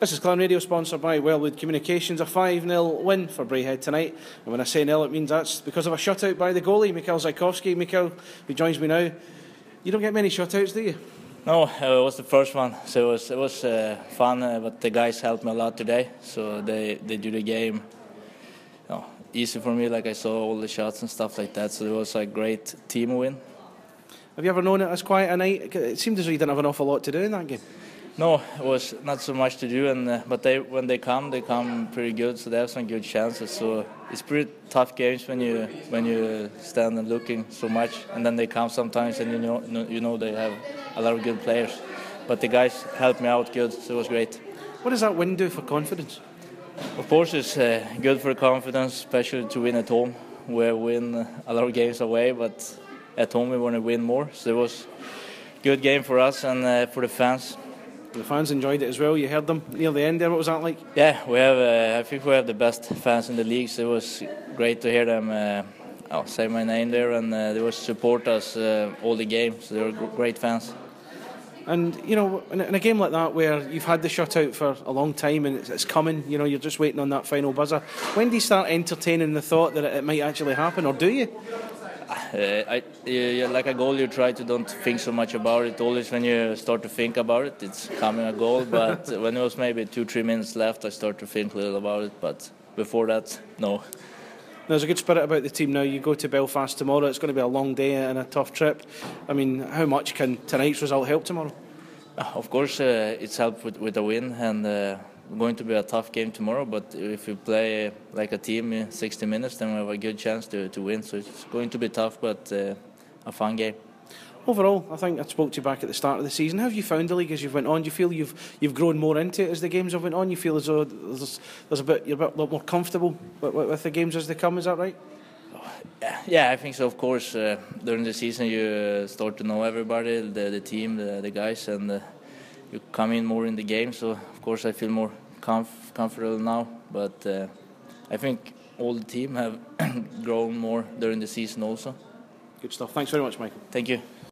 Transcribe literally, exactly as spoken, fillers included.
This is Clan Radio, sponsored by Wellwood Communications. A five nil win for Braehead tonight. And when I say nil, it means that's because of a shutout by the goalie, Mikhail Zajkowski. Mikhail, who joins me now. You don't get many shutouts, do you? No, uh, it was the first one, so it was, it was uh, fun, uh, but the guys helped me a lot today. So they, they do the game you know, easy for me, like I saw all the shots and stuff like that. So it was a great team win. Have you ever known it as quiet a night? It seemed as though you didn't have an awful lot to do in that game. No, it was not so much to do, and uh, but they when they come, they come pretty good. So they have some good chances. So it's pretty tough games when you when you stand and looking so much, and then they come sometimes, and you know you know they have a lot of good players. But the guys helped me out good, so it was great. What does that win do for confidence? Of course, it's uh, good for confidence, especially to win at home. We win a lot of games away, but at home we want to win more. So it was a good game for us and uh, for the fans. The fans enjoyed it as well. You heard them near the end there. What was that like? Yeah, we have. Uh, I think we have the best fans in the league. So it was great to hear them uh, oh, say my name there, and uh, they will support us uh, all the games. So they were great fans. And you know, in a game like that, where you've had the shutout for a long time and it's coming, you know, you're just waiting on that final buzzer. When do you start entertaining the thought that it might actually happen, or do you? Uh, I, you, like a goal, you try to don't think so much about it. Always when you start to think about it, it's coming a goal. But when it was maybe two, three minutes left, I start to think a little about it. But before that, no. There's a good spirit about the team now. You go to Belfast tomorrow. It's going to be a long day and a tough trip. I mean, how much can tonight's result help tomorrow? Of course, uh, it's helped with, with a win, and uh, going to be a tough game tomorrow. But if we play uh, like a team in sixty minutes, then we have a good chance to, to win. So it's going to be tough, but uh, a fun game. Overall, I think I spoke to you back at the start of the season. How have you found the league as you've went on? Do you feel you've you've grown more into it as the games have went on? You feel as though there's, there's a bit you're a bit lot more comfortable with, with the games as they come. Is that right? Yeah, I think so. Of course, uh, during the season you uh, start to know everybody, the the team, the, the guys, and uh, you come in more in the game. So of course, I feel more comf- comfortable now. But uh, I think all the team have grown more during the season also. Good stuff. Thanks very much, Michael. Thank you.